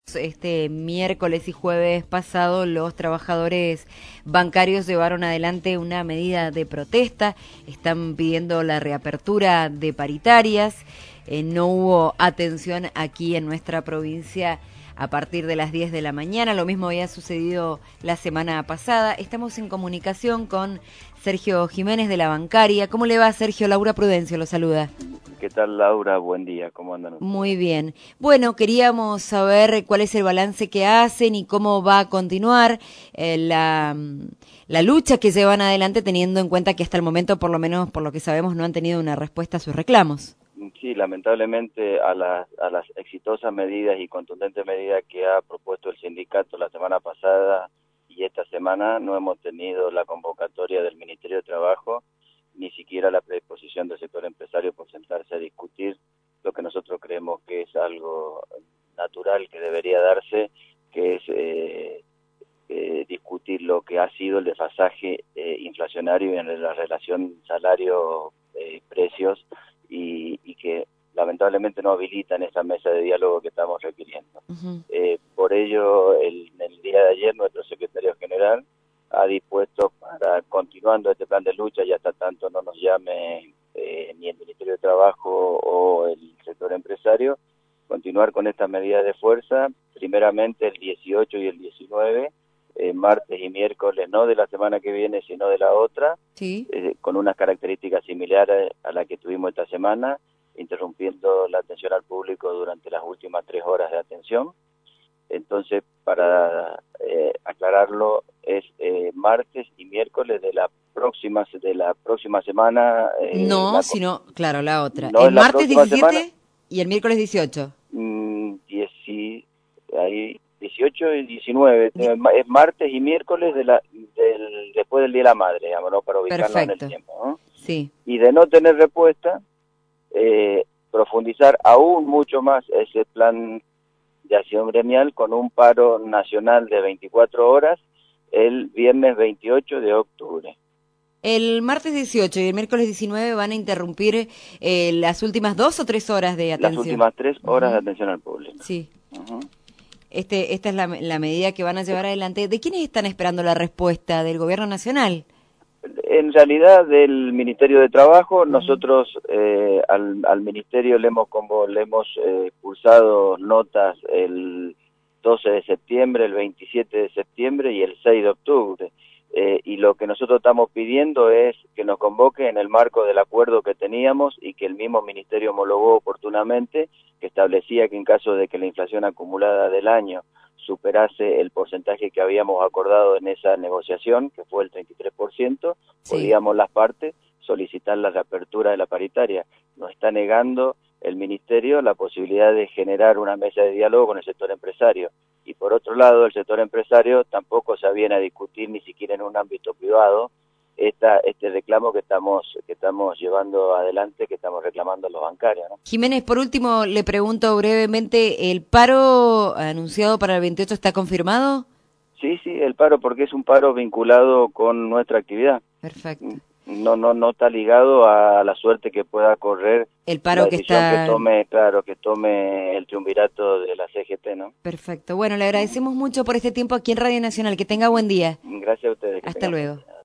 Este miércoles y jueves pasado, los trabajadores bancarios llevaron adelante una medida de protesta. Están pidiendo la reapertura de paritarias. No hubo atención aquí en nuestra provincia a partir de las 10 de la mañana. Lo mismo había sucedido la semana pasada. Estamos en comunicación con Sergio Jiménez de la bancaria. ¿Cómo le va, Sergio? Laura Prudencio lo saluda. ¿Qué tal, Laura? Buen día, ¿cómo andan ustedes? Muy bien. Bueno, queríamos saber cuál es el balance que hacen y cómo va a continuar la lucha que llevan adelante, teniendo en cuenta que hasta el momento, por lo menos por lo que sabemos, no han tenido una respuesta a sus reclamos. Sí, lamentablemente a las exitosas medidas y contundentes medidas que ha propuesto el sindicato la semana pasada y esta semana no hemos tenido la convocatoria del Ministerio de Trabajo, ni siquiera la predisposición del sector empresario por sentarse a discutir lo que nosotros creemos que es algo natural que debería darse, que es discutir lo que ha sido el desfasaje inflacionario en la relación salario-precios y que lamentablemente no habilitan esa mesa de diálogo que estamos requiriendo. Uh-huh. Por ello, en el día de ayer, nuestro secretario general ha dispuesto para, continuando este plan de lucha, y hasta tanto no nos llame ni el Ministerio de Trabajo o el sector empresario, continuar con estas medidas de fuerza, primeramente el 18 y el 19, martes y miércoles, no de la semana que viene, sino de la otra, Sí. con unas características similares a la que tuvimos esta semana, interrumpiendo la atención al público durante las últimas 3 horas de atención. Entonces, para aclararlo, es martes y miércoles de la próxima semana. No, sino, claro, la otra. No El es la martes próxima semana. 17 y el miércoles 18. 18 y 19, es martes y miércoles después del Día de la Madre, digamos, ¿no? Para ubicarnos en el Perfecto. tiempo, ¿no? Sí. Y de no tener respuesta, profundizar aún mucho más ese plan de acción gremial con un paro nacional de 24 horas el viernes 28 de octubre. El martes 18 y el miércoles 19 van a interrumpir las últimas 2 o 3 horas de Las atención. últimas 3 horas de Uh-huh. atención al público. Sí. Uh-huh. Esta es la medida que van a llevar adelante. ¿De quiénes están esperando la respuesta? ¿Del gobierno nacional? En realidad, del Ministerio de Trabajo, Uh-huh. nosotros al Ministerio le hemos cursado notas el 12 de septiembre, el 27 de septiembre y el 6 de octubre. Y lo que nosotros estamos pidiendo es que nos convoque en el marco del acuerdo que teníamos y que el mismo Ministerio homologó oportunamente, que establecía que en caso de que la inflación acumulada del año superase el porcentaje que habíamos acordado en esa negociación, que fue el 33%, Sí. podíamos las partes solicitar la reapertura de la paritaria. Nos está negando el Ministerio la posibilidad de generar una mesa de diálogo con el sector empresario. Y por otro lado, el sector empresario tampoco se viene a discutir ni siquiera en un ámbito privado este reclamo que estamos llevando adelante, que estamos reclamando a los bancarios, ¿no? Jiménez, por último, le pregunto brevemente, ¿el paro anunciado para el 28 está confirmado? Sí, el paro, porque es un paro vinculado con nuestra actividad. Perfecto. No está ligado a la suerte que pueda correr El la paro que decisión está... que tome el triunvirato de la CGT, ¿no? Perfecto. Bueno, le agradecemos mucho por este tiempo aquí en Radio Nacional. Que tenga buen día. Gracias a ustedes. Hasta luego.